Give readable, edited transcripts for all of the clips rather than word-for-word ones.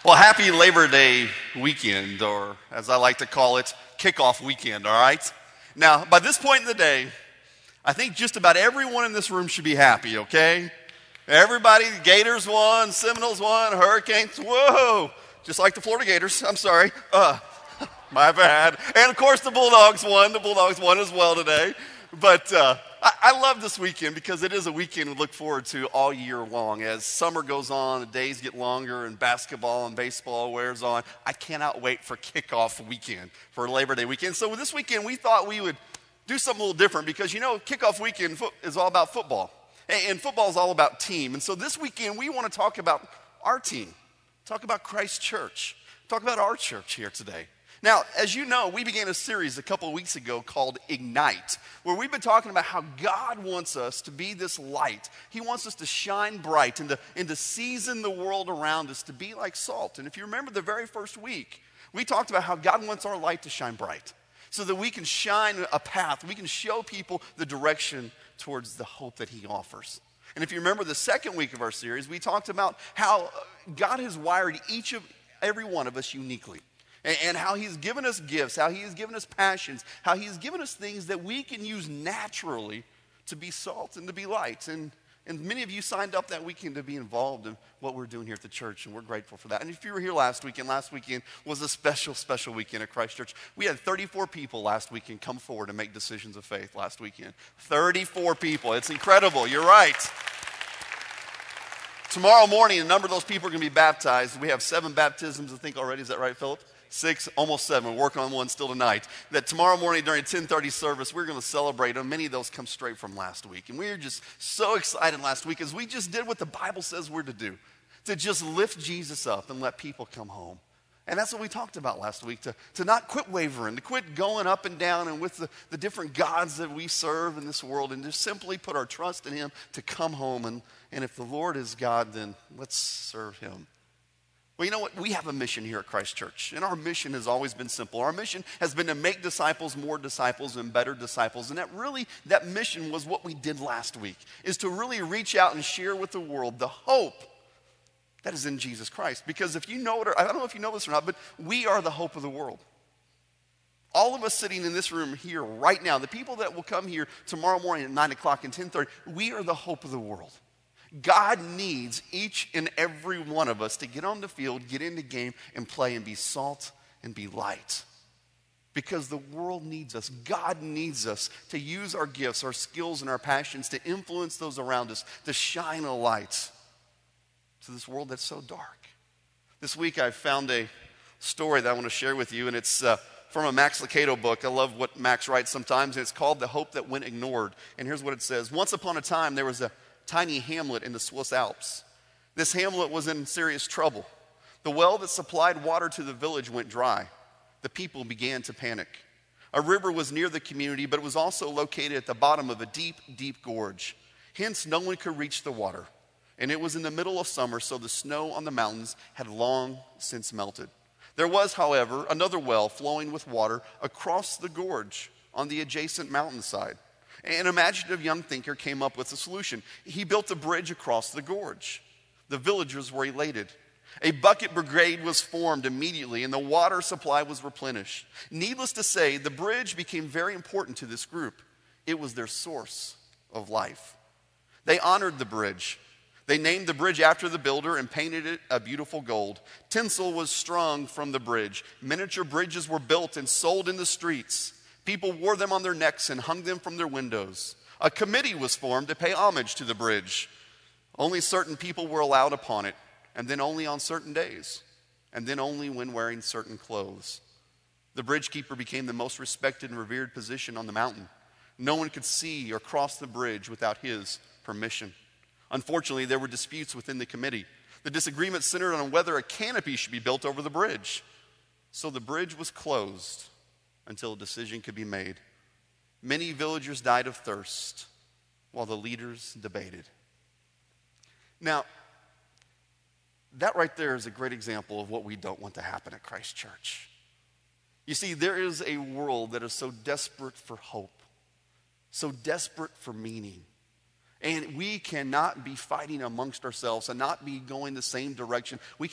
Well, happy Labor Day weekend, or as I like to call it, kickoff weekend, all right? Now, by this point in the day, I think just about everyone in this room should be happy, okay? Everybody, Gators won, Seminoles won, Hurricanes, whoa! Just like the Florida Gators, I'm sorry. My bad. And of course the Bulldogs won. The Bulldogs won as well today. But I love this weekend because it is a weekend we look forward to all year long. As summer goes on, the days get longer, and basketball and baseball wears on. I cannot wait for kickoff weekend, for Labor Day weekend. So this weekend we thought we would do something a little different because, you know, kickoff weekend is all about football. And football is all about team. And so this weekend we want to talk about our team, talk about Christ Church, talk about our church here today. Now, as you know, we began a series a couple of weeks ago called Ignite, where we've been talking about how God wants us to be this light. He wants us to shine bright and to season the world around us, to be like salt. And if you remember the very first week, we talked about how God wants our light to shine bright so that we can shine a path, we can show people the direction towards the hope that He offers. And if you remember the second week of our series, we talked about how God has wired every one of us uniquely. And how He's given us gifts, how He has given us passions, how He has given us things that we can use naturally to be salt and to be light. And many of you signed up that weekend to be involved in what we're doing here at the church, and we're grateful for that. And if you were here last weekend was a special, special weekend at Christ Church. We had 34 people last weekend come forward and make decisions of faith last weekend. 34 people. It's incredible. You're right. Tomorrow morning, a number of those people are going to be baptized. We have 7 baptisms, I think, already. Is that right, Philip? 6, almost 7. We're working on one still tonight. That tomorrow morning during 10:30 service, we're going to celebrate them. Many of those come straight from last week. And we were just so excited last week as we just did what the Bible says we're to do, to just lift Jesus up and let people come home. And that's what we talked about last week, to not quit wavering, to quit going up and down and with the different gods that we serve in this world, and just simply put our trust in Him to come home. And if the Lord is God, then let's serve Him. Well, you know what? We have a mission here at Christ Church, and our mission has always been simple. Our mission has been to make disciples, more disciples, and better disciples. And that mission was what we did last week, is to really reach out and share with the world the hope that is in Jesus Christ. Because if you know it, or I don't know if you know this or not, but we are the hope of the world. All of us sitting in this room here right now, the people that will come here tomorrow morning at 9 o'clock and 10:30, we are the hope of the world. God needs each and every one of us to get on the field, get in the game, and play and be salt and be light. Because the world needs us. God needs us to use our gifts, our skills, and our passions to influence those around us, to shine a light to this world that's so dark. This week I found a story that I want to share with you, and it's from a Max Lucado book. I love what Max writes sometimes, and it's called The Hope That Went Ignored. And here's what it says. Once upon a time, there was a tiny hamlet in the Swiss Alps. This hamlet was in serious trouble. The well that supplied water to the village went dry. The people began to panic. A river was near the community, but it was also located at the bottom of a deep, deep gorge. Hence, no one could reach the water. And it was in the middle of summer, so the snow on the mountains had long since melted. There was, however, another well flowing with water across the gorge on the adjacent mountainside. An imaginative young thinker came up with a solution. He built a bridge across the gorge. The villagers were elated. A bucket brigade was formed immediately, and the water supply was replenished. Needless to say, the bridge became very important to this group. It was their source of life. They honored the bridge. They named the bridge after the builder and painted it a beautiful gold. Tinsel was strung from the bridge. Miniature bridges were built and sold in the streets. People wore them on their necks and hung them from their windows. A committee was formed to pay homage to the bridge. Only certain people were allowed upon it, and then only on certain days, and then only when wearing certain clothes. The bridge keeper became the most respected and revered position on the mountain. No one could see or cross the bridge without his permission. Unfortunately, there were disputes within the committee. The disagreement centered on whether a canopy should be built over the bridge. So the bridge was closed until a decision could be made. Many villagers died of thirst while the leaders debated. Now, that right there is a great example of what we don't want to happen at Christ Church. You see, there is a world that is so desperate for hope, so desperate for meaning. And we cannot be fighting amongst ourselves and not be going the same direction. We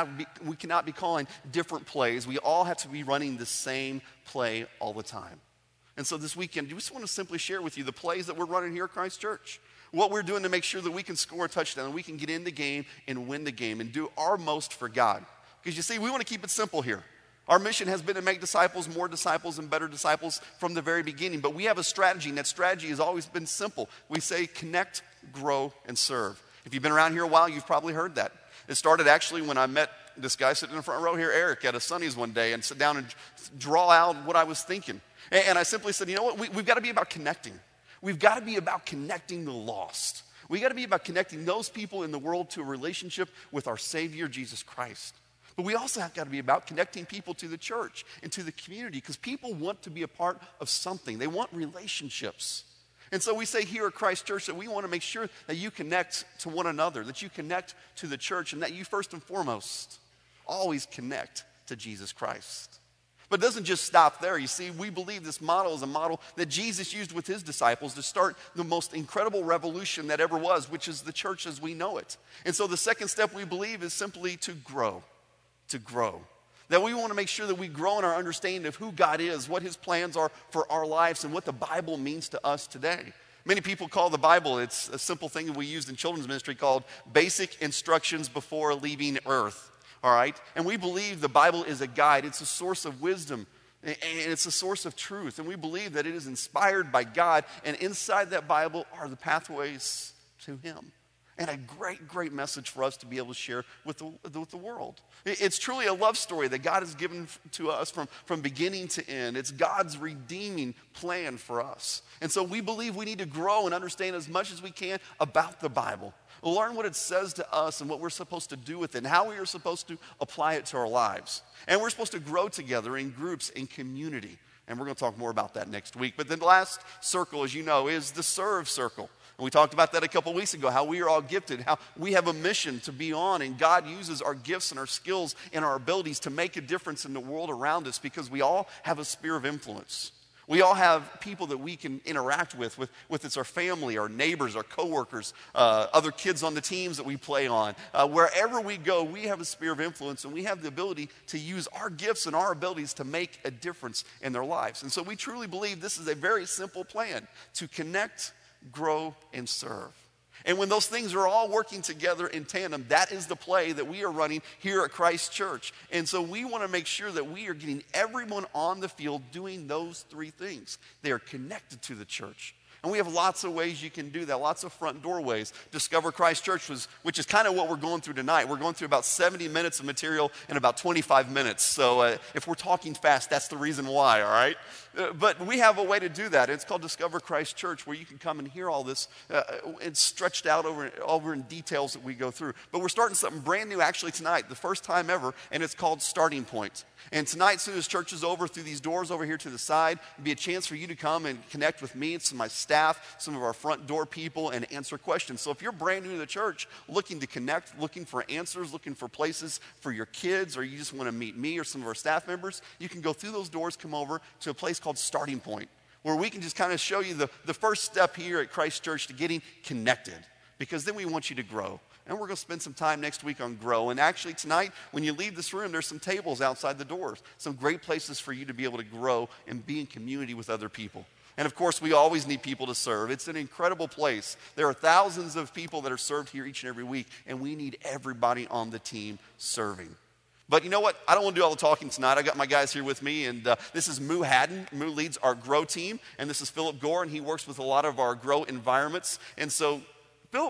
cannot be calling different plays. We all have to be running the same play all the time. And so this weekend, we just want to simply share with you the plays that we're running here at Christ Church. What we're doing to make sure that we can score a touchdown and we can get in the game and win the game and do our most for God. Because you see, we want to keep it simple here. Our mission has been to make disciples, more disciples, and better disciples from the very beginning. But we have a strategy, and that strategy has always been simple. We say connect, grow, and serve. If you've been around here a while, you've probably heard that. It started actually when I met this guy sitting in the front row here, Eric, at a Sonny's one day and sit down and draw out what I was thinking. And I simply said, you know what, we've got to be about connecting. We've got to be about connecting the lost. We've got to be about connecting those people in the world to a relationship with our Savior, Jesus Christ. But we also have got to be about connecting people to the church and to the community because people want to be a part of something. They want relationships. And so we say here at Christ Church that we want to make sure that you connect to one another, that you connect to the church, and that you first and foremost always connect to Jesus Christ. But it doesn't just stop there. You see, we believe this model is a model that Jesus used with his disciples to start the most incredible revolution that ever was, which is the church as we know it. And so the second step we believe is simply to grow. To grow. That we want to make sure that we grow in our understanding of who God is, what his plans are for our lives, and what the Bible means to us today. Many people call the Bible, it's a simple thing that we used in children's ministry called basic instructions before leaving earth. All right? And we believe the Bible is a guide. It's a source of wisdom. And it's a source of truth. And we believe that it is inspired by God. And inside that Bible are the pathways to him. And a great, great message for us to be able to share with the world. It's truly a love story that God has given to us from beginning to end. It's God's redeeming plan for us. And so we believe we need to grow and understand as much as we can about the Bible. Learn what it says to us and what we're supposed to do with it and how we are supposed to apply it to our lives. And we're supposed to grow together in groups, in community. And we're going to talk more about that next week. But the last circle, as you know, is the serve circle. And we talked about that a couple weeks ago, how we are all gifted, how we have a mission to be on, and God uses our gifts and our skills and our abilities to make a difference in the world around us because we all have a sphere of influence. We all have people that we can interact with it's our family, our neighbors, our coworkers, other kids on the teams that we play on. Wherever we go, we have a sphere of influence, and we have the ability to use our gifts and our abilities to make a difference in their lives. And so we truly believe this is a very simple plan to connect, grow, and serve. And when those things are all working together in tandem, that is the play that we are running here at Christ Church. And so we want to make sure that we are getting everyone on the field doing those three things. They are connected to the church. And we have lots of ways you can do that, lots of front doorways. Discover Christ Church, which is kind of what we're going through tonight. We're going through about 70 minutes of material in about 25 minutes. So if we're talking fast, that's the reason why, all right? But we have a way to do that. It's called Discover Christ Church, where you can come and hear all this. It's stretched out over in details that we go through. But we're starting something brand new actually tonight, the first time ever, and it's called Starting Point. And tonight, as soon as church is over, through these doors over here to the side, it'll be a chance for you to come and connect with me and some of my staff, some of our front door people, and answer questions. So if you're brand new to the church, looking to connect, looking for answers, looking for places for your kids, or you just want to meet me or some of our staff members, you can go through those doors, come over to a place called Starting Point, where we can just kind of show you the first step here at Christ Church to getting connected, because then we want you to grow. And we're going to spend some time next week on grow. And actually tonight, when you leave this room, there's some tables outside the doors, some great places for you to be able to grow and be in community with other people. And of course, we always need people to serve. It's an incredible place. There are thousands of people that are served here each and every week, and we need everybody on the team serving. But you know what? I don't want to do all the talking tonight. I got my guys here with me, and this is Moo Haddon. Moo leads our grow team, and this is Philip Gore, and he works with a lot of our grow environments. And so, Philip,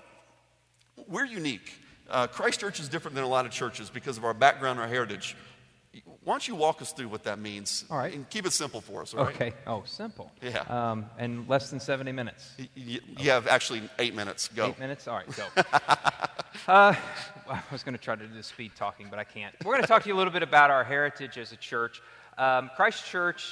we're unique. Christ Church is different than a lot of churches because of our background, our heritage. Why don't you walk us through what that means? All right. And keep it simple for us, all right? Okay. Oh, simple. Yeah. And less than 70 minutes. You have actually 8 minutes. Go. 8 minutes? All right, go. I was going to try to do the speed talking, but I can't. We're going to talk to you a little bit about our heritage as a church. Christ Church,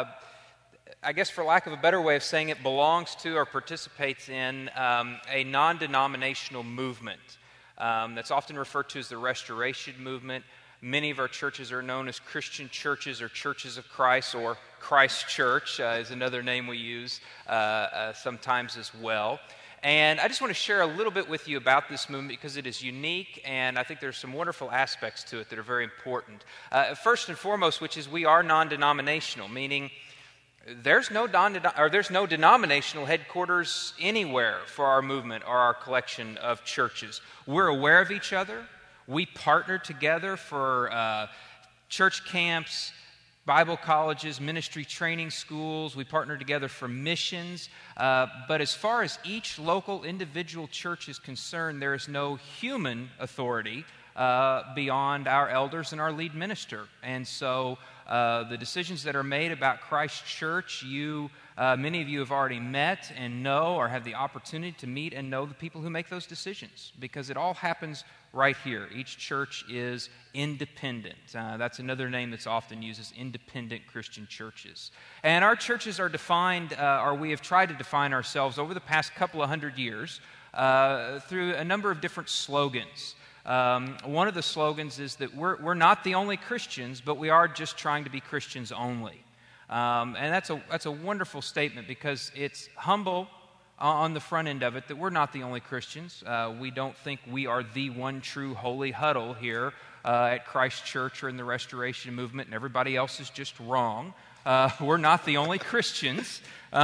I guess for lack of a better way of saying it, belongs to or participates in a non-denominational movement that's often referred to as the Restoration Movement. Many of our churches are known as Christian churches or Churches of Christ, or Christ Church is another name we use sometimes as well. And I just want to share a little bit with you about this movement because it is unique, and I think there's some wonderful aspects to it that are very important. First and foremost, which is we are non-denominational, meaning there's no denominational headquarters anywhere for our movement or our collection of churches. We're aware of each other. We partner together for church camps, Bible colleges, ministry training schools. We partner together for missions. But as far as each local individual church is concerned, there is no human authority beyond our elders and our lead minister. And so the decisions that are made about Christ Church, many of you have already met and know or have the opportunity to meet and know the people who make those decisions, because it all happens right here. Each church is independent. That's another name that's often used, is independent Christian churches. And our churches are defined, or we have tried to define ourselves over the past couple of hundred years through a number of different slogans. One of the slogans is that we're not the only Christians, but we are just trying to be Christians only. And that's a wonderful statement because it's humble on the front end of it that we're not the only Christians. We don't think we are the one true holy huddle here at Christ Church or in the Restoration Movement, and everybody else is just wrong. We're not the only Christians.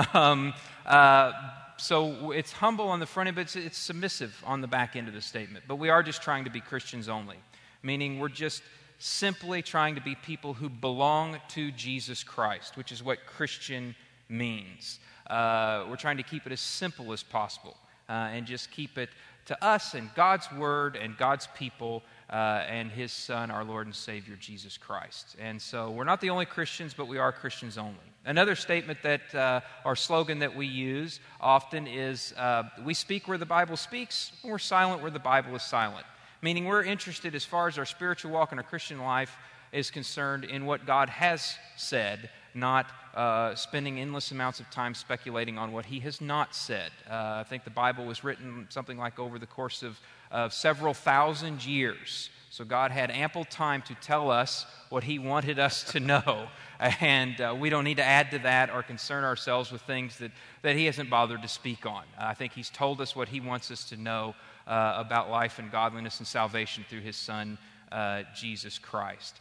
So it's humble on the front end, but it's submissive on the back end of the statement. But we are just trying to be Christians only, meaning we're just simply trying to be people who belong to Jesus Christ, which is what Christian means. We're trying to keep it as simple as possible and just keep it to us and God's Word and God's people and His Son, our Lord and Savior, Jesus Christ. And so we're not the only Christians, but we are Christians only. Another statement that, or slogan that we use often is, we speak where the Bible speaks, and we're silent where the Bible is silent. Meaning we're interested, as far as our spiritual walk and our Christian life is concerned, in what God has said, not spending endless amounts of time speculating on what He has not said. I think the Bible was written something like over the course of several thousand years. So God had ample time to tell us what He wanted us to know. And we don't need to add to that or concern ourselves with things that He hasn't bothered to speak on. I think He's told us what He wants us to know about life and godliness and salvation through His Son, Jesus Christ.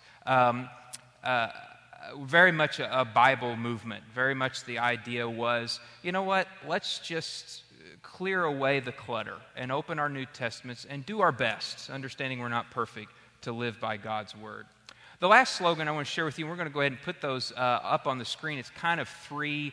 Very much a Bible movement. Very much the idea was, you know what, let's just clear away the clutter and open our New Testaments and do our best, understanding we're not perfect, to live by God's Word. The last slogan I want to share with you, we're going to go ahead and put those up on the screen. It's kind of three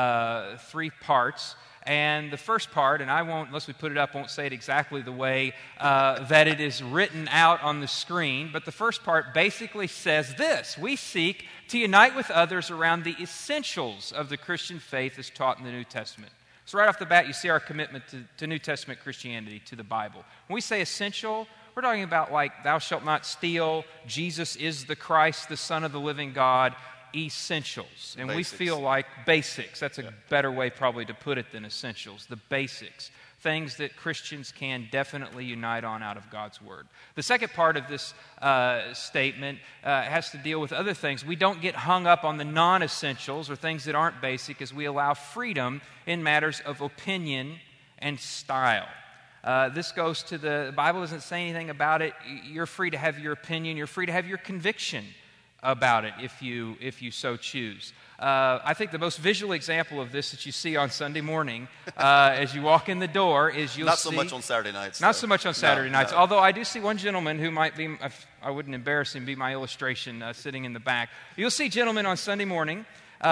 parts. And the first part, and I won't, unless we put it up, won't say it exactly the way that it is written out on the screen, but the first part basically says this: we seek to unite with others around the essentials of the Christian faith as taught in the New Testament. So right off the bat, you see our commitment to New Testament Christianity, to the Bible. When we say essential, we're talking about like, thou shalt not steal, Jesus is the Christ, the Son of the living God, essentials. And basics. We feel like basics. That's a better way probably to put it than essentials. The basics. Things that Christians can definitely unite on out of God's Word. The second part of this statement has to deal with other things. We don't get hung up on the non-essentials or things that aren't basic, as we allow freedom in matters of opinion and style. This goes to the Bible doesn't say anything about it. You're free to have your opinion. You're free to have your conviction about it if you so choose. I think the most visual example of this that you see on Sunday morning as you walk in the door is you'll see... Not so much on Saturday nights. Not so much on Saturday nights, although I do see one gentleman who might be, I wouldn't embarrass him, be my illustration, sitting in the back. You'll see gentlemen on Sunday morning,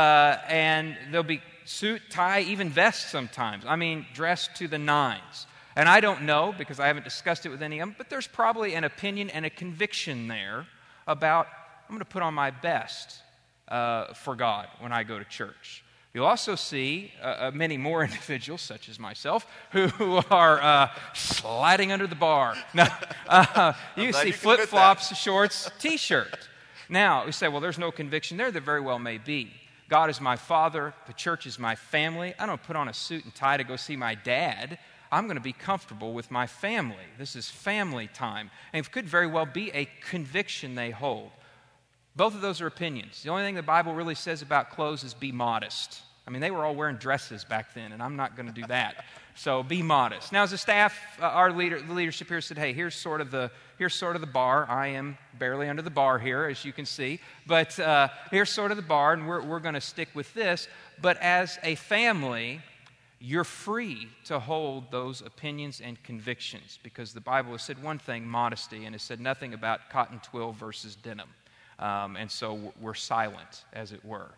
and they'll be suit, tie, even vest sometimes. I mean, dressed to the nines. And I don't know, because I haven't discussed it with any of them, but there's probably an opinion and a conviction there about, I'm going to put on my best for God when I go to church. You'll also see many more individuals, such as myself, who are sliding under the bar. Now, you see flip-flops, shorts, T-shirt. Now, we say, well, there's no conviction there. There very well may be. God is my father. The church is my family. I don't put on a suit and tie to go see my dad. I'm going to be comfortable with my family. This is family time. And it could very well be a conviction they hold. Both of those are opinions. The only thing the Bible really says about clothes is be modest. I mean, they were all wearing dresses back then, and I'm not going to do that. So be modest. Now, as a staff, the leadership here said, hey, here's sort of the bar. I am barely under the bar here, as you can see. But here's sort of the bar, and we're going to stick with this. But as a family, you're free to hold those opinions and convictions, because the Bible has said one thing, modesty, and it said nothing about cotton twill versus denim. And so we're silent, as it were.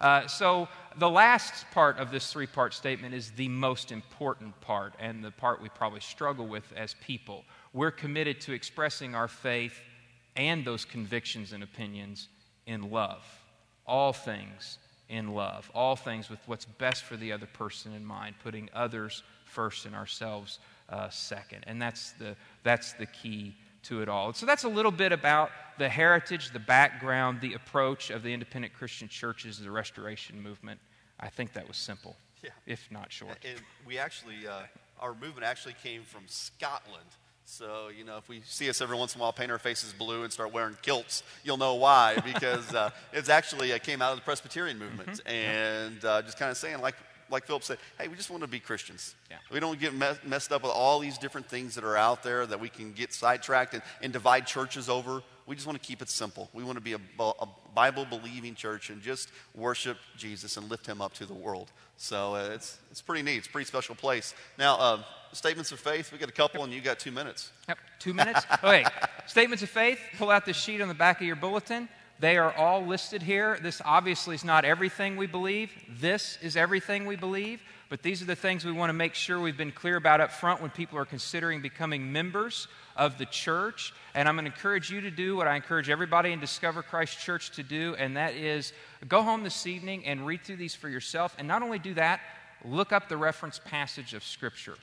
So the last part of this three-part statement is the most important part, and the part we probably struggle with as people. We're committed to expressing our faith and those convictions and opinions in love. All things in love. All things with what's best for the other person in mind, putting others first and ourselves second. And that's the key to it all. So that's a little bit about the heritage, the background, the approach of the independent Christian churches, the Restoration movement. I think that was simple, if not short. And we actually, our movement actually came from Scotland. So, if we see us every once in a while paint our faces blue and start wearing kilts, you'll know why, because it's actually came out of the Presbyterian movement. And just kind of saying, like Philip said, hey, we just want to be Christians. Yeah. We don't get messed up with all these different things that are out there that we can get sidetracked and divide churches over. We just want to keep it simple. We want to be a Bible-believing church and just worship Jesus and lift him up to the world. So it's pretty neat. It's a pretty special place. Now, statements of faith, we got a couple, and you got 2 minutes. Yep, 2 minutes? Okay, statements of faith, pull out the sheet on the back of your bulletin. They are all listed here. This obviously is not everything we believe. This is everything we believe. But these are the things we want to make sure we've been clear about up front when people are considering becoming members of the church. And I'm going to encourage you to do what I encourage everybody in Discover Christ Church to do, and that is go home this evening and read through these for yourself. And not only do that, look up the reference passage of Scripture.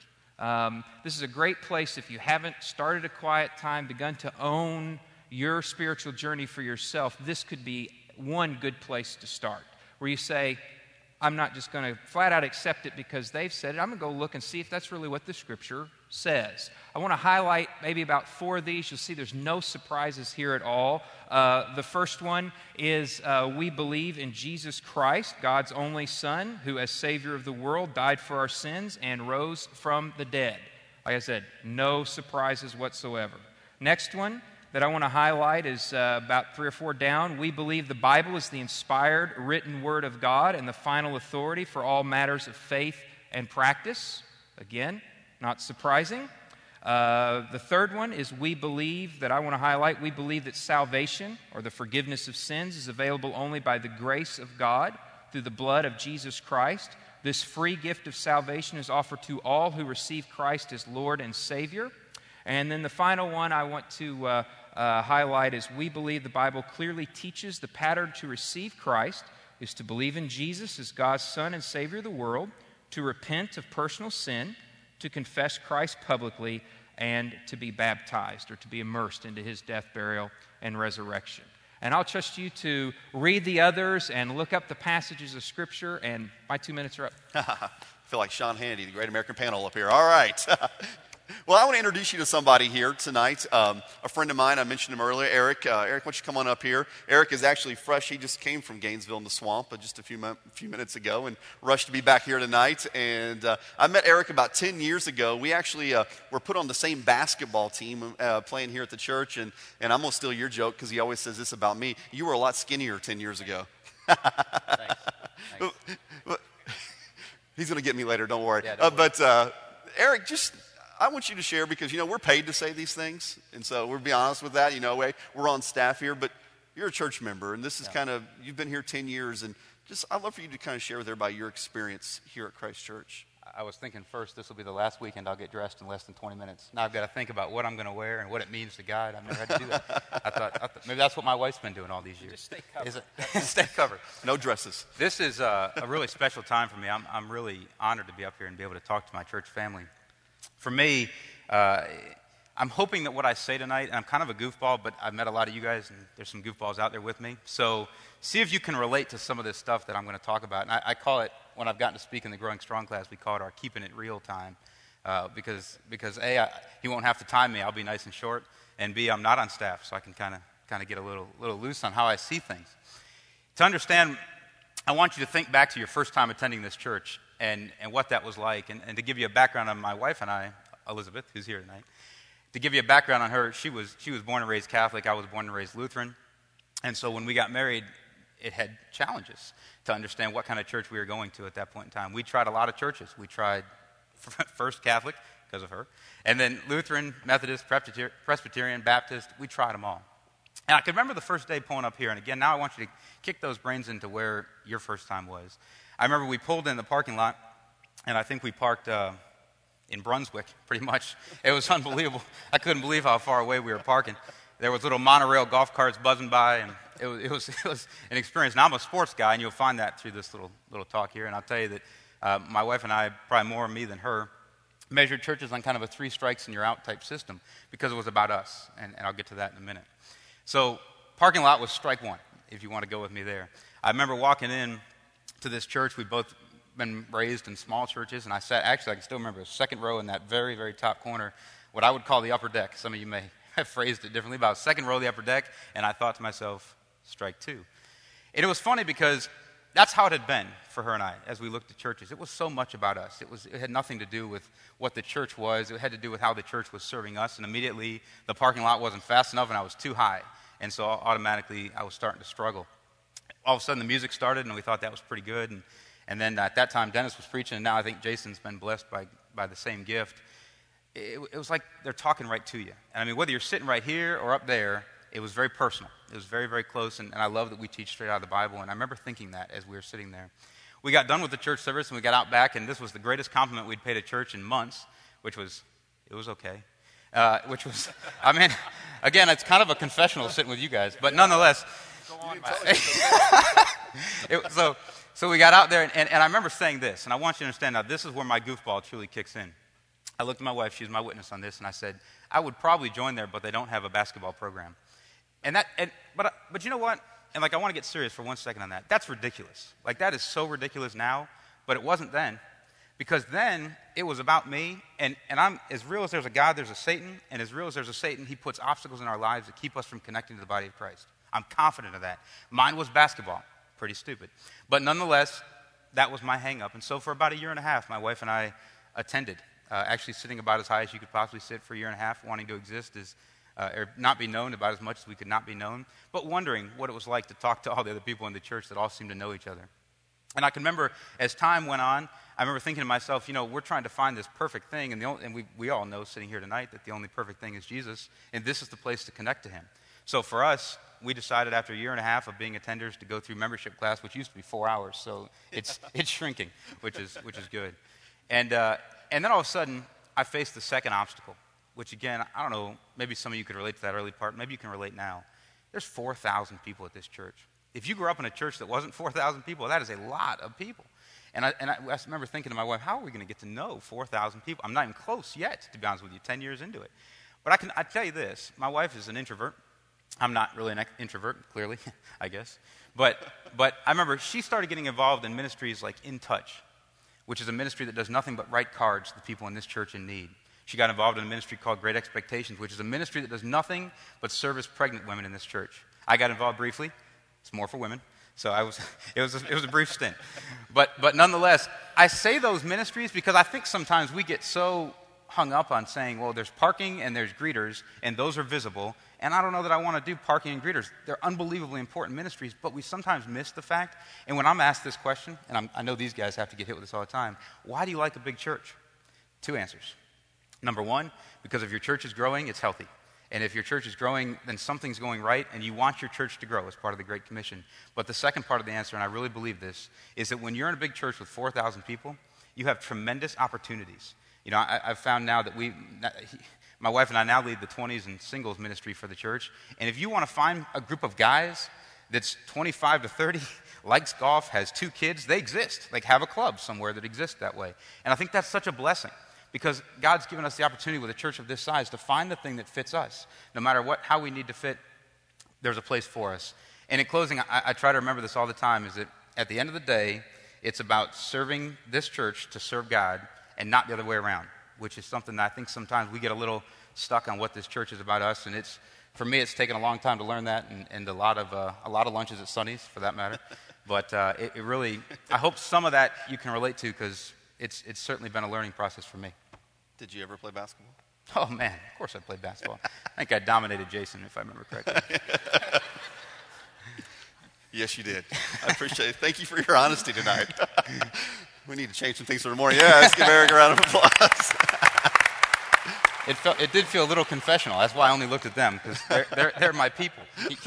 This is a great place if you haven't started a quiet time, begun to own your spiritual journey for yourself. This could be one good place to start, where you say, I'm not just going to flat out accept it because they've said it. I'm going to go look and see if that's really what the Scripture says. I want to highlight maybe about 4 of these. You'll see there's no surprises here at all. The first one is we believe in Jesus Christ, God's only Son, who as Savior of the world died for our sins and rose from the dead. Like I said, no surprises whatsoever. Next one that I want to highlight is about 3 or 4 down. We believe the Bible is the inspired, written Word of God and the final authority for all matters of faith and practice. Again, not surprising. The third one is we believe that salvation or the forgiveness of sins is available only by the grace of God through the blood of Jesus Christ. This free gift of salvation is offered to all who receive Christ as Lord and Savior. And then the final one I want to highlight is we believe the Bible clearly teaches the pattern to receive Christ is to believe in Jesus as God's Son and Savior of the world, to repent of personal sin, to confess Christ publicly, and to be baptized or to be immersed into his death, burial, and resurrection. And I'll trust you to read the others and look up the passages of Scripture, and my 2 minutes are up. I feel like Sean Hannity, the Great American Panel up here. All right. Well, I want to introduce you to somebody here tonight. A friend of mine, I mentioned him earlier, Eric. Eric, why don't you come on up here? Eric is actually fresh. He just came from Gainesville in the swamp just a few minutes ago and rushed to be back here tonight. And I met Eric about 10 years ago. We actually were put on the same basketball team playing here at the church. And I'm going to steal your joke because he always says this about me. You were a lot skinnier 10 years ago. Thanks. He's going to get me later, don't worry. Yeah, but Eric, I want you to share because, we're paid to say these things. And so we'll be honest with that. We're on staff here, but you're a church member. And this is you've been here 10 years. And I'd love for you to kind of share with everybody your experience here at Christ Church. I was thinking first this will be the last weekend I'll get dressed in less than 20 minutes. Now I've got to think about what I'm going to wear and what it means to God. I've never had to do that. I thought maybe that's what my wife's been doing all these years. Just stay covered. Is it? Stay covered. No dresses. This is a really special time for me. I'm really honored to be up here and be able to talk to my church family. For me, I'm hoping that what I say tonight, and I'm kind of a goofball, but I've met a lot of you guys, and there's some goofballs out there with me. So see if you can relate to some of this stuff that I'm going to talk about. And I call it, when I've gotten to speak in the Growing Strong class, we call it our Keeping It Real time. Because A, he won't have to time me. I'll be nice and short. And B, I'm not on staff, so I can kind of get a little loose on how I see things. To understand I want you to think back to your first time attending this church and what that was like. And to give you a background on my wife and I, Elizabeth, who's here tonight, to give you a background on her, she was born and raised Catholic. I was born and raised Lutheran. And so when we got married, it had challenges to understand what kind of church we were going to at that point in time. We tried a lot of churches. We tried first Catholic because of her, and then Lutheran, Methodist, Presbyterian, Baptist. We tried them all. And I can remember the first day pulling up here, and again, now I want you to kick those brains into where your first time was. I remember we pulled in the parking lot, and I think we parked in Brunswick, pretty much. It was unbelievable. I couldn't believe how far away we were parking. There was little monorail golf carts buzzing by, and it was an experience. Now, I'm a sports guy, and you'll find that through this little talk here, and I'll tell you that my wife and I, probably more me than her, measured churches on kind of a 3 strikes and you're out type system because it was about us, and I'll get to that in a minute. So parking lot was strike 1, if you want to go with me there. I remember walking in to this church. We'd both been raised in small churches, and I can still remember, second row in that very, very top corner, what I would call the upper deck. Some of you may have phrased it differently, about second row of the upper deck, and I thought to myself, strike 2. And it was funny because that's how it had been for her and I as we looked at churches. It was so much about us. It had nothing to do with what the church was. It had to do with how the church was serving us, and immediately the parking lot wasn't fast enough and I was too high. And so automatically I was starting to struggle. All of a sudden the music started and we thought that was pretty good. And then at that time Dennis was preaching, and now I think Jason's been blessed by the same gift. It was like they're talking right to you. And I mean, whether you're sitting right here or up there, it was very personal. It was very, very close, and I love that we teach straight out of the Bible, and I remember thinking that as we were sitting there. We got done with the church service, and we got out back, and this was the greatest compliment we'd paid a church in months, it was okay. I mean, again, it's kind of a confessional sitting with you guys, but nonetheless. Go on, so we got out there, and I remember saying this, and I want you to understand now, this is where my goofball truly kicks in. I looked at my wife, she's my witness on this, and I said, I would probably join there, but they don't have a basketball program. But you know what? And I want to get serious for 1 second on that. That's ridiculous. That is so ridiculous now, but it wasn't then. Because then it was about me, and I'm as real as there's a God, there's a Satan, and as real as there's a Satan, he puts obstacles in our lives that keep us from connecting to the body of Christ. I'm confident of that. Mine was basketball. Pretty stupid. But nonetheless, that was my hang-up. And so for about 1.5 years, my wife and I attended, actually sitting about as high as you could possibly sit for 1.5 years, wanting to exist or not be known about as much as we could not be known, but wondering what it was like to talk to all the other people in the church that all seemed to know each other. And I can remember as time went on, I remember thinking to myself, we're trying to find this perfect thing, and we all know sitting here tonight that the only perfect thing is Jesus, and this is the place to connect to him. So for us, we decided after 1.5 years of being attenders to go through membership class, which used to be 4 hours, so it's shrinking, which is good. And then all of a sudden, I faced the second obstacle, which again, I don't know, maybe some of you could relate to that early part. Maybe you can relate now. There's 4,000 people at this church. If you grew up in a church that wasn't 4,000 people, that is a lot of people. And I remember thinking to my wife, how are we going to get to know 4,000 people? I'm not even close yet, to be honest with you, 10 years into it. But I tell you this, my wife is an introvert. I'm not really an introvert, clearly, I guess. But I remember she started getting involved in ministries like In Touch, which is a ministry that does nothing but write cards to the people in this church in need. She got involved in a ministry called Great Expectations, which is a ministry that does nothing but service pregnant women in this church. I got involved briefly. It's more for women. So it was a brief stint. But nonetheless, I say those ministries because I think sometimes we get so hung up on saying, well, there's parking and there's greeters, and those are visible, and I don't know that I want to do parking and greeters. They're unbelievably important ministries, but we sometimes miss the fact, and when I'm asked this question, and I know these guys have to get hit with this all the time, why do you like a big church? 2 answers. Number 1, because if your church is growing, it's healthy. And if your church is growing, then something's going right, and you want your church to grow as part of the Great Commission. But the second part of the answer, and I really believe this, is that when you're in a big church with 4,000 people, you have tremendous opportunities. I've found now that my wife and I now lead the 20s and singles ministry for the church. And if you want to find a group of guys that's 25 to 30, likes golf, has 2 kids, they exist. They have a club somewhere that exists that way. And I think that's such a blessing because God's given us the opportunity with a church of this size to find the thing that fits us. No matter how we need to fit, there's a place for us. And in closing, I try to remember this all the time, is that at the end of the day, it's about serving this church to serve God and not the other way around, which is something that I think sometimes we get a little stuck on what this church is about us. And for me, it's taken a long time to learn that, and a lot of lunches at Sonny's, for that matter. But it really, I hope some of that you can relate to, because it's certainly been a learning process for me. Did you ever play basketball? Oh, man, of course I played basketball. I think I dominated Jason, if I remember correctly. Yes, you did. I appreciate it. Thank you for your honesty tonight. We need to change some things for the morning. Yeah, let's give Eric a round of applause. It did feel a little confessional. That's why I only looked at them, because they're my people.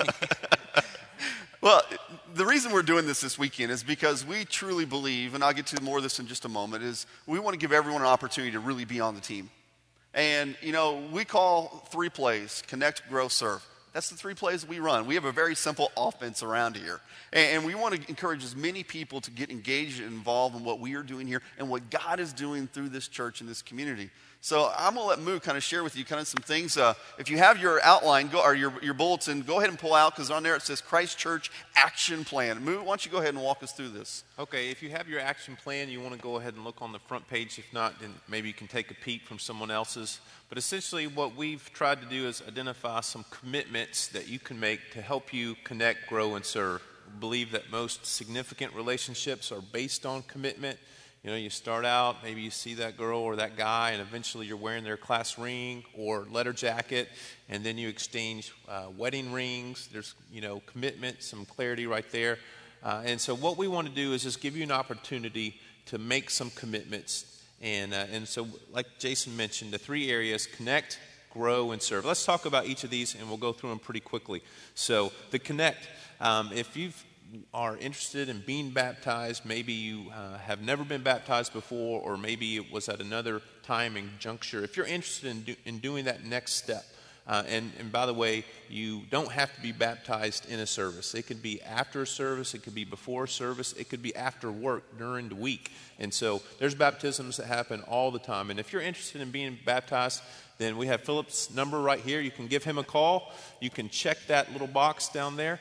Well, the reason we're doing this weekend is because we truly believe, and I'll get to more of this in just a moment, is we want to give everyone an opportunity to really be on the team. And, you know, we call 3 plays: connect, grow, serve. That's the 3 plays that we run. We have a very simple offense around here. And we want to encourage as many people to get engaged and involved in what we are doing here and what God is doing through this church and this community. So I'm going to let Moo kind of share with you kind of some things. If you have your outline or your bulletin, go ahead and pull out, because on there it says Christ Church Action Plan. Moo, why don't you go ahead and walk us through this? Okay, if you have your action plan, you want to go ahead and look on the front page. If not, then maybe you can take a peek from someone else's. But essentially what we've tried to do is identify some commitments that you can make to help you connect, grow, and serve. We believe that most significant relationships are based on commitment. You know, you start out, maybe you see that girl or that guy, and eventually you're wearing their class ring or letter jacket, and then you exchange wedding rings. There's, you know, commitment, some clarity right there. And so what we want to do is just give you an opportunity to make some commitments. And so, like Jason mentioned, the 3 areas: connect, grow, and serve. Let's talk about each of these, and we'll go through them pretty quickly. So the connect, if you are interested in being baptized, maybe you have never been baptized before, or maybe it was at another time and juncture. If you're interested in doing that next step, and by the way, you don't have to be baptized in a service. It could be after a service, it could be before a service, it could be after work during the week. And so there's baptisms that happen all the time. And if you're interested in being baptized, then we have Philip's number right here. You can give him a call. You can check that little box down there,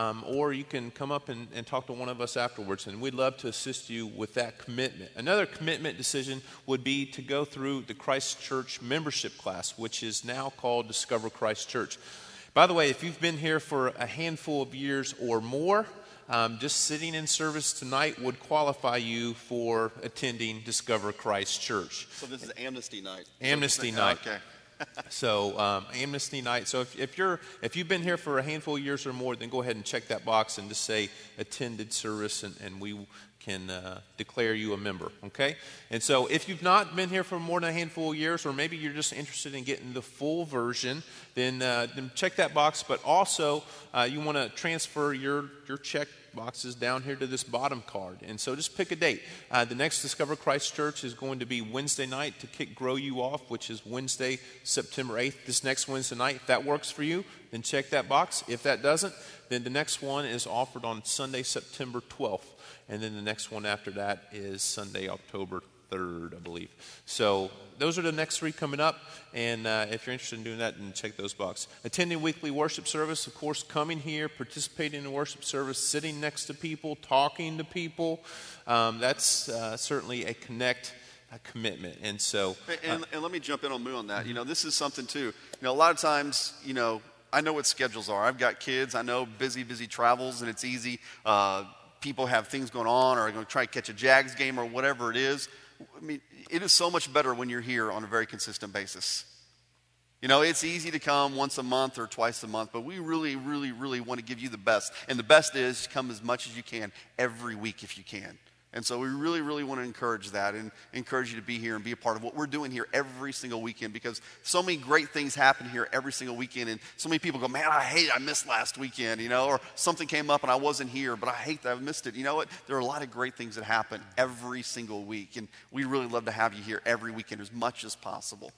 or you can come up and talk to one of us afterwards, and we'd love to assist you with that commitment. Another commitment decision would be to go through the Christ Church membership class, which is now called Discover Christ Church. By the way, if you've been here for a handful of years or more, just sitting in service tonight would qualify you for attending Discover Christ Church. So this is Amnesty Night. Amnesty Night. Okay. So Amnesty Night. So if you've been here for a handful of years or more, then go ahead and check that box and just say attended service, and we can declare you a member. Okay. And so if you've not been here for more than a handful of years, or maybe you're just interested in getting the full version, then check that box. But also you want to transfer your check boxes down here to this bottom card. And so just pick a date. The next Discover Christ Church is going to be Wednesday night to kick Grow You off, which is Wednesday, September 8th, this next Wednesday night. If that works for you, then check that box. If that doesn't, then the next one is offered on Sunday, September 12th. And then the next one after that is Sunday, October 3rd, I believe. So those are the next 3 coming up. And if you're interested in doing that, then check those boxes. Attending weekly worship service, of course, coming here, participating in worship service, sitting next to people, talking to people. That's certainly a commitment. And so... And let me jump in on Moo on that. You know, this is something too. You know, a lot of times, you know, I know what schedules are. I've got kids. I know busy travels, and it's easy. People have things going on, or are going to try to catch a Jags game or whatever it is. I mean, it is so much better when you're here on a very consistent basis. You know, it's easy to come once a month or twice a month, but we really, really, really want to give you the best. And the best is come as much as you can every week if you can. And so we really, really want to encourage that and encourage you to be here and be a part of what we're doing here every single weekend, because so many great things happen here every single weekend. And so many people go, man, I missed last weekend, you know, or something came up and I wasn't here, but I hate that I missed it. You know what? There are a lot of great things that happen every single week. And we really love to have you here every weekend as much as possible.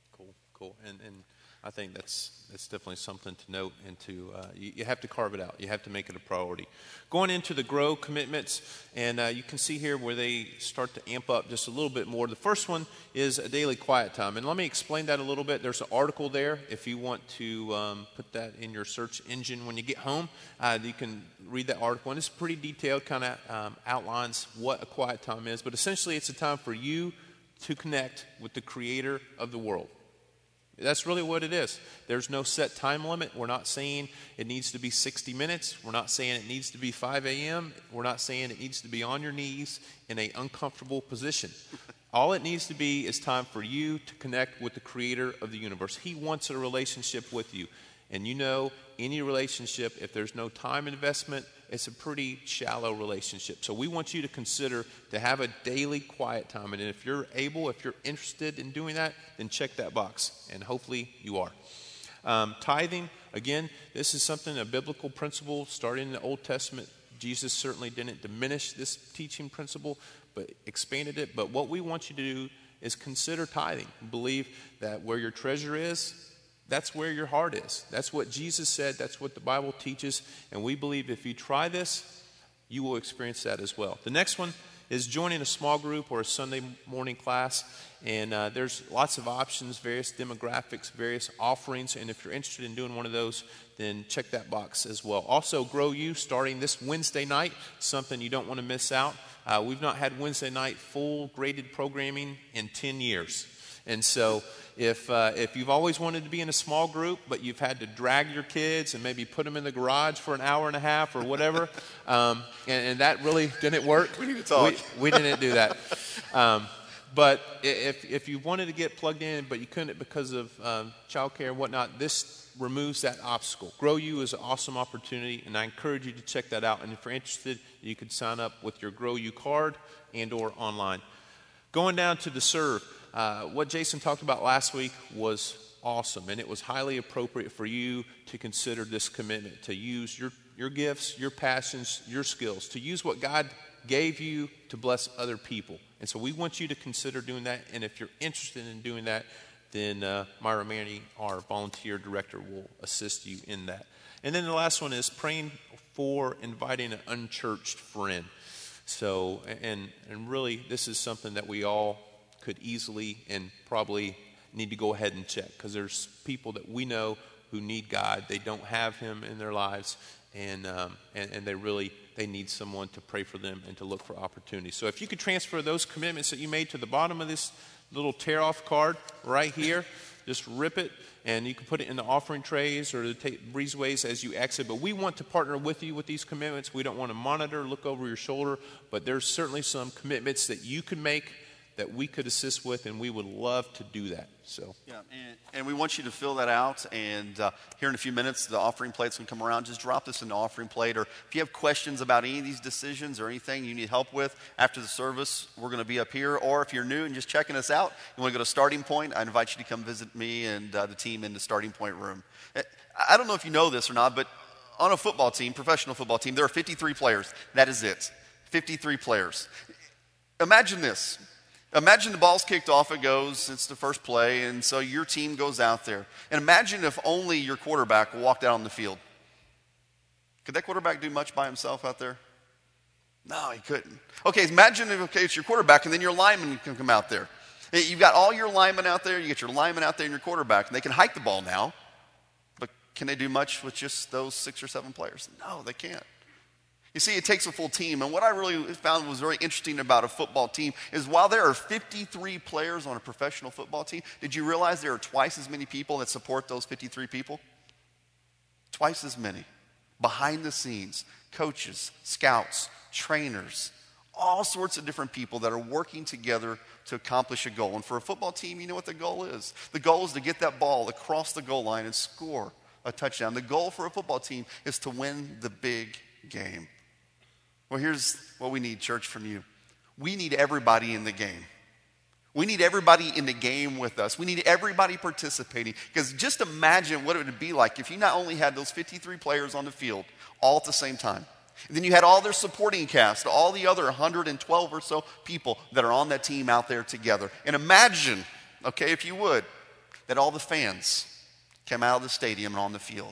Cool. And I think that's definitely something to note, and to you have to carve it out. You have to make it a priority. Going into the grow commitments, and you can see here where they start to amp up just a little bit more. The first one is a daily quiet time, and let me explain that a little bit. There's an article there if you want to put that in your search engine when you get home. You can read that article, and it's pretty detailed, kind of outlines what a quiet time is. But essentially, it's a time for you to connect with the Creator of the world. That's really what it is. There's no set time limit. We're not saying it needs to be 60 minutes. We're not saying it needs to be 5 a.m. We're not saying it needs to be on your knees in an uncomfortable position. All it needs to be is time for you to connect with the creator of the universe. He wants a relationship with you. And you know, any relationship, if there's no time investment, it's a pretty shallow relationship. So we want you to consider to have a daily quiet time. And if you're able, if you're interested in doing that, then check that box. And hopefully you are. Tithing, again, this is something, a biblical principle starting in the Old Testament. Jesus certainly didn't diminish this teaching principle, but expanded it. But what we want you to do is consider tithing. Believe that where your treasure is, that's where your heart is. That's what Jesus said. That's what the Bible teaches. And we believe if you try this, you will experience that as well. The next one is joining a small group or a Sunday morning class. And there's lots of options, various demographics, various offerings. And if you're interested in doing one of those, then check that box as well. Also, Grow You starting this Wednesday night, something you don't want to miss out. We've not had Wednesday night full graded programming in 10 years. And so if you've always wanted to be in a small group, but you've had to drag your kids and maybe put them in the garage for an hour and a half or whatever, and that really didn't work. We need to talk. We didn't do that. But if you wanted to get plugged in, but you couldn't because of childcare and whatnot, this removes that obstacle. Grow You is an awesome opportunity, and I encourage you to check that out. And if you're interested, you can sign up with your Grow You card and or online. Going down to the serve. What Jason talked about last week was awesome, and it was highly appropriate for you to consider this commitment, to use your gifts, your passions, your skills, to use what God gave you to bless other people. And so we want you to consider doing that, and if you're interested in doing that, then Myra Manny, our volunteer director, will assist you in that. And then the last one is praying for inviting an unchurched friend. So, and really, this is something that we all could easily and probably need to go ahead and check, because there's people that we know who need God. They don't have Him in their lives, and they need someone to pray for them and to look for opportunities. So if you could transfer those commitments that you made to the bottom of this little tear-off card right here, just rip it, and you can put it in the offering trays or the breezeways as you exit. But we want to partner with you with these commitments. We don't want to monitor, look over your shoulder, but there's certainly some commitments that you can make that we could assist with, and we would love to do that. So yeah, and we want you to fill that out, and here in a few minutes the offering plate's going to come around. Just drop this in the offering plate, or if you have questions about any of these decisions or anything you need help with after the service, we're going to be up here. Or if you're new and just checking us out, you want to go to Starting Point, I invite you to come visit me and the team in the Starting Point room. I don't know if you know this or not, but on a football team, professional football team, there are 53 players. That is it. 53 players. Imagine this. Imagine the ball's kicked off, it goes, it's the first play, and so your team goes out there. And imagine if only your quarterback walked out on the field. Could that quarterback do much by himself out there? No, he couldn't. Okay, imagine if it's your quarterback and then your lineman can come out there. You've got all your linemen out there, you get your lineman out there and your quarterback, and they can hike the ball now, but can they do much with just those 6 or 7 players? No, they can't. You see, it takes a full team, and what I really found was very interesting about a football team is while there are 53 players on a professional football team, did you realize there are twice as many people that support those 53 people? Twice as many. Behind the scenes, coaches, scouts, trainers, all sorts of different people that are working together to accomplish a goal. And for a football team, you know what the goal is. The goal is to get that ball across the goal line and score a touchdown. The goal for a football team is to win the big game. Well, here's what we need, church, from you. We need everybody in the game. We need everybody in the game with us. We need everybody participating. Because just imagine what it would be like if you not only had those 53 players on the field all at the same time, and then you had all their supporting cast, all the other 112 or so people that are on that team out there together. And imagine, okay, if you would, that all the fans came out of the stadium and on the field.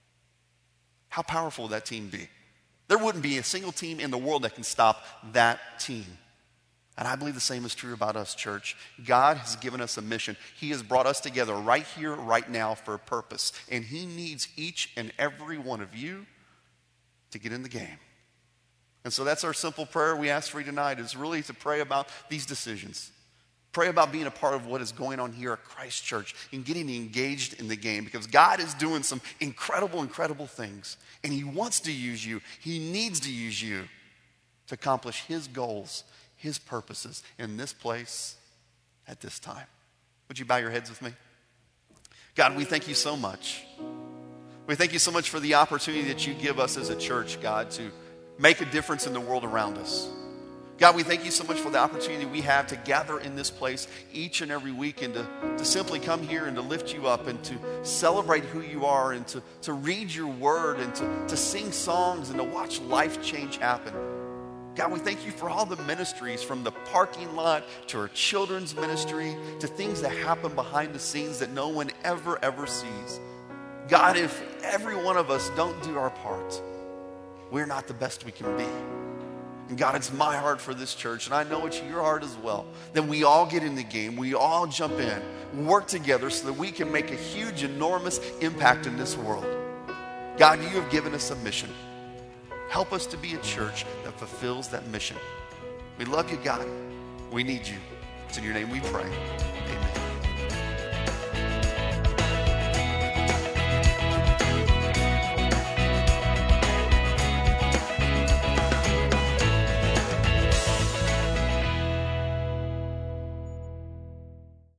How powerful would that team be? There wouldn't be a single team in the world that can stop that team. And I believe the same is true about us, church. God has given us a mission. He has brought us together right here, right now for a purpose. And He needs each and every one of you to get in the game. And so that's our simple prayer we ask for you tonight, is really to pray about these decisions. Pray about being a part of what is going on here at Christ Church and getting engaged in the game, because God is doing some incredible, incredible things. And he wants to use you. He needs to use you to accomplish his goals, his purposes in this place at this time. Would you bow your heads with me? God, we thank you so much. We thank you so much for the opportunity that you give us as a church, God, to make a difference in the world around us. God, we thank you so much for the opportunity we have to gather in this place each and every week and to simply come here and to lift you up and to celebrate who you are and to read your word and to sing songs and to watch life change happen. God, we thank you for all the ministries, from the parking lot to our children's ministry to things that happen behind the scenes that no one ever sees. God, if every one of us don't do our part, we're not the best we can be. And God, it's my heart for this church, and I know it's your heart as well, that we all get in the game, we all jump in, work together so that we can make a huge, enormous impact in this world. God, you have given us a mission. Help us to be a church that fulfills that mission. We love you, God. We need you. It's in your name we pray.